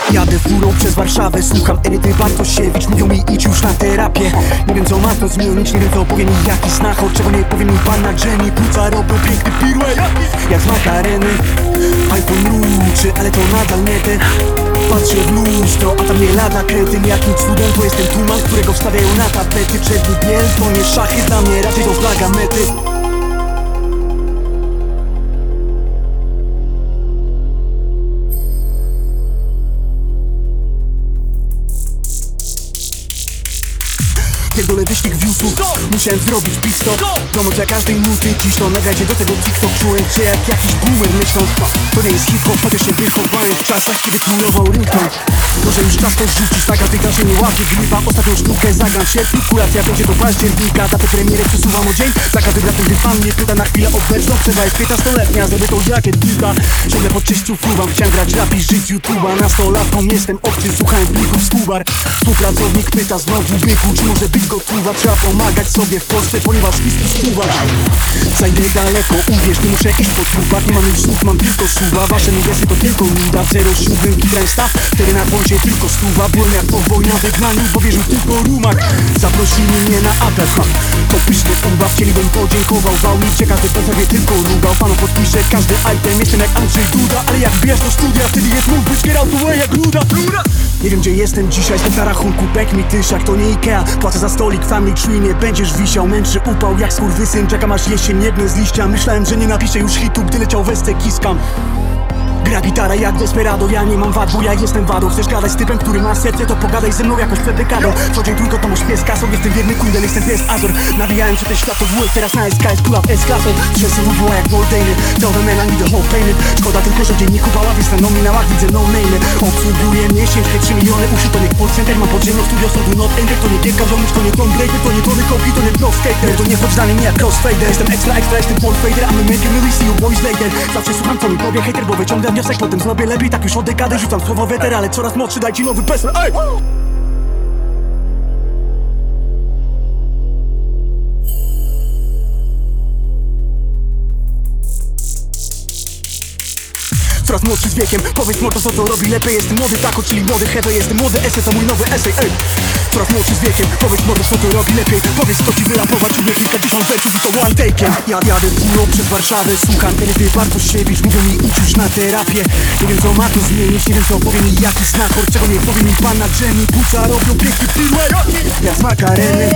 Jadę furą przez Warszawę, słucham Edyty Bartosiewicz. Mówią mi idź już na terapię. Nie wiem co ma to zmienić, nie wiem co powie mi jaki znachor. Czego nie powie mi panna Jenny. Płuca robią piękny piruet jak z makareny. iPhone ruczy, ale to nadal nie te. Patrzę w lustro, a tam nie lada kretyn. Jakim cudem to jestem tuman, którego wstawiają na tapety. Czerny biel, to nie szachy, dla mnie raczej to flaga mety. Pierdolę wyścig wiusu, musiałem zrobić pit-stop. Promocja każdej nuty, dziś to nagrajcie do tego TikTok. Czułem się jak jakiś boomer myśląc, to nie jest hip-hop, chociaż się wychowałem w czasach, kiedy królował rynką. Może już czas to rzucić, taka wygra się nie łapie gripa. Ostatnią sztukę zagram w sierpniu, kuracja będzie do października. Datę premierę przesuwam o dzień, za każdym razem gdy pan mnie pyta na chwilę obecną. Przerwa jest 15-letnia, zrobię to jakie dilda. Ciągle pod czyściu fruwam, chciałem grać rap i żyć YouTube'a. Nastolatką jestem obcy, słuchałem plików z Kubar. Współpracownik pyta znowu byku, czy może być gotowa. Trzeba pomagać sobie w Polsce, ponieważ listu spływa. Zajdę daleko, uwierz, nie muszę iść po trupach. Nie mam już słów, mam tylko słowa. Wasze nugesy to tylko nuda. 07 gitrem staw, wtedy na koncie tylko stuwa. Byłem jak po wojnie na wygnaniu, bo wierzył tylko rumak. Zaprosili mnie na atak, to pyszny ubaw. Chcielibym podziękował, wał mi cieka, że pewnie tylko rugał. Panu podpiszę każdy item, jestem jak Andrzej Duda. Ale jak bierz do studia, wtedy jest mógł być get out the way jak ruda. Nie wiem gdzie jestem dzisiaj, jestem na rachunku, pek mi tyszak, to nie Ikea. Płacę za stolik, family tree, nie będziesz wisiał. Męczy upał jak skurwysyn, czekam aż jesień jebnę z liścia. Myślałem, że nie napiszę już hitu, gdy leciał wesce kiskam. Gra gitara jak desperado, ja nie mam wad, bo ja jestem wadą. Chcesz gadać z typem, który ma serce, to pogadaj ze mną jakoś przed dekadą. Co dzień trójko to masz pies kasą, jestem wierny kundel, jestem pies Azor. Nawijałem się ten świat to WF, teraz na SK jest pull-up S-klasą. Trzesy mówiła jak Moldejny, tell the man I need a whole payment. Szkoda tylko, że w dzienniku bała, więc na nominałach widzę no name. Obsługuję miesięcznie 3 miliony uszy, to nie call center. Mam podziemną studio, so do not enter. To nie Gierka Żołnierz, to nie Tom Brady, to nie Tony Hawk, to nie Pro Skater. To nie chodź za nim jak crossfader, jestem extra, jestem Paul Fader. I'm making really see you boys later. Zawsze słucham co mi powie hater, bo wyciągam wniosek, potem zrobię lepiej. Tak już od dekady rzucam słowo weter, ale coraz młodszy, daj ci nowy PESEL, ej! Coraz młodszy z wiekiem, powiedz mordo co to robi lepiej. Jestem młody tako, czyli młody heavy, jestem młody esej, to mój nowy esej, ej! Coraz młodszy z wiekiem, powiedz mordo co to robi lepiej. Powiedz kto ci wyrapować umie kilkadziesiąt wersów i to one take'iem. Jadę furą przez Warszawę, słucham Edyty Bartosiewicz. Mówią mi idź już na terapię. Nie wiem co ma to zmienić, nie wiem co powie mi jaki znachor. Czego nie powie mi panna Jenny. Płuca robią piękny piruet jak z makareny.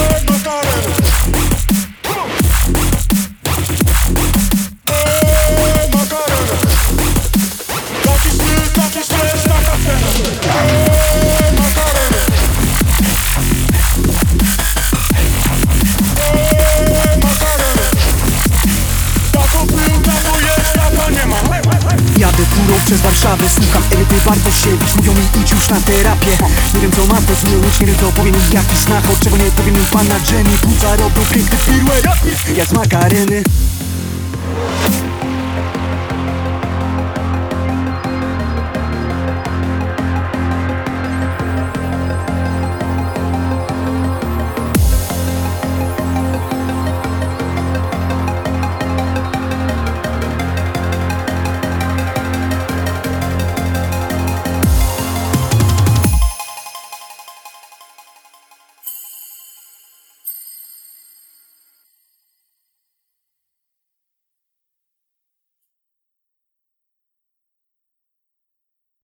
Jadę furą przez Warszawę, słucham Edyty Bartosiewicz. Mówią mi idź już na terapię. Nie wiem co ma to zmienić, nie wiem co powie mi jaki znachor. Czego nie powie mi panna Jenny. Płuca robią piękny piruet jak z makareny.